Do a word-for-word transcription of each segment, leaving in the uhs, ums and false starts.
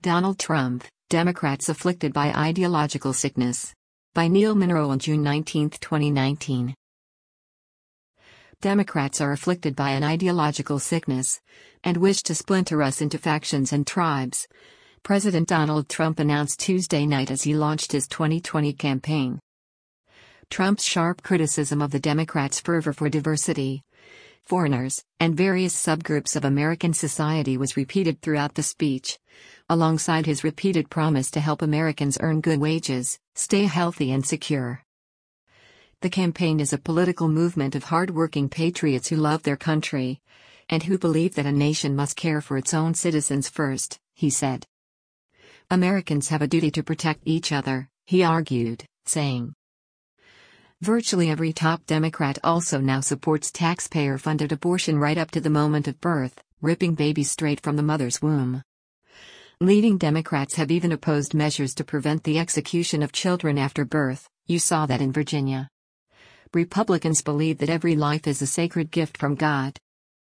Donald Trump, Democrats afflicted by ideological sickness. By Neil Monroe on June nineteenth, twenty nineteen. Democrats are afflicted by an ideological sickness and wish to splinter us into factions and tribes, President Donald Trump announced Tuesday night as he launched his twenty twenty campaign. Trump's sharp criticism of the Democrats' fervor for diversity, foreigners, and various subgroups of American society was repeated throughout the speech, alongside his repeated promise to help Americans earn good wages, stay healthy and secure. The campaign is a political movement of hard-working patriots who love their country and who believe that a nation must care for its own citizens first, he said. Americans have a duty to protect each other, he argued, saying. Virtually every top Democrat also now supports taxpayer-funded abortion right up to the moment of birth, ripping babies straight from the mother's womb. Leading Democrats have even opposed measures to prevent the execution of children after birth. You saw that in Virginia. Republicans believe that every life is a sacred gift from God.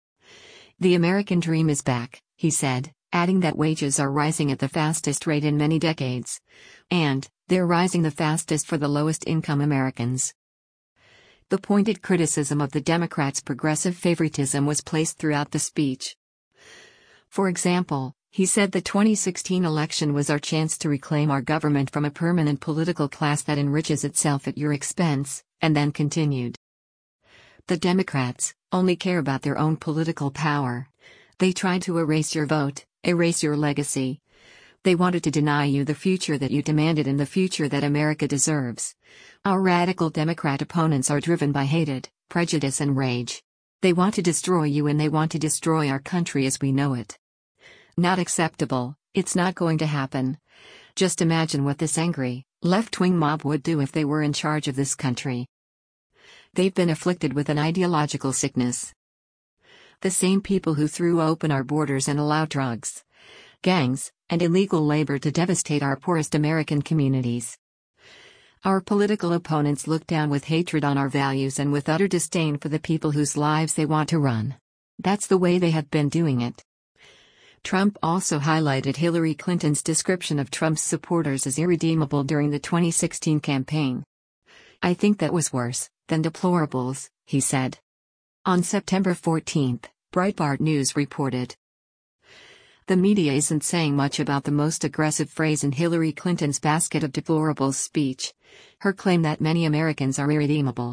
The American dream is back, he said, adding that wages are rising at the fastest rate in many decades. And, they're rising the fastest for the lowest-income Americans. The pointed criticism of the Democrats' progressive favoritism was placed throughout the speech. For example, he said the twenty sixteen election was our chance to reclaim our government from a permanent political class that enriches itself at your expense, and then continued. The Democrats only care about their own political power. They tried to erase your vote, erase your legacy. They wanted to deny you the future that you demanded and the future that America deserves. Our radical Democrat opponents are driven by hatred, prejudice and rage. They want to destroy you and they want to destroy our country as we know it. Not acceptable, it's not going to happen. Just imagine what this angry, left-wing mob would do if they were in charge of this country. They've been afflicted with an ideological sickness. The same people who threw open our borders and allowed drugs, gangs, and illegal labor to devastate our poorest American communities. Our political opponents look down with hatred on our values and with utter disdain for the people whose lives they want to run. That's the way they have been doing it. Trump also highlighted Hillary Clinton's description of Trump's supporters as irredeemable during the twenty sixteen campaign. I think that was worse than deplorables, he said. On September fourteenth, Breitbart News reported. The media isn't saying much about the most aggressive phrase in Hillary Clinton's basket of deplorables speech, her claim that many Americans are irredeemable.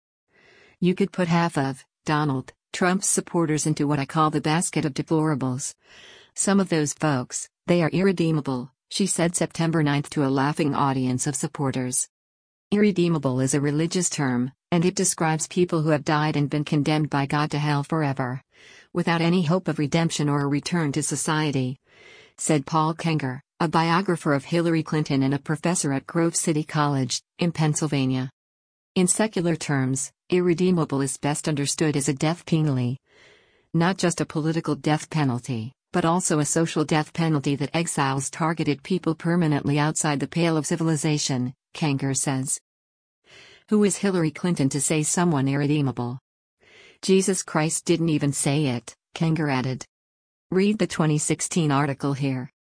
You could put half of Donald Trump's supporters into what I call the basket of deplorables. Some of those folks, they are irredeemable, she said September ninth to a laughing audience of supporters. Irredeemable is a religious term, and it describes people who have died and been condemned by God to hell forever, without any hope of redemption or a return to society, said Paul Kenger, a biographer of Hillary Clinton and a professor at Grove City College, in Pennsylvania. In secular terms, irredeemable is best understood as a death penalty. Not just a political death penalty, but also a social death penalty that exiles targeted people permanently outside the pale of civilization, Kenger says. Who is Hillary Clinton to say someone irredeemable? Jesus Christ didn't even say it, Kenger added. Read the twenty sixteen article here.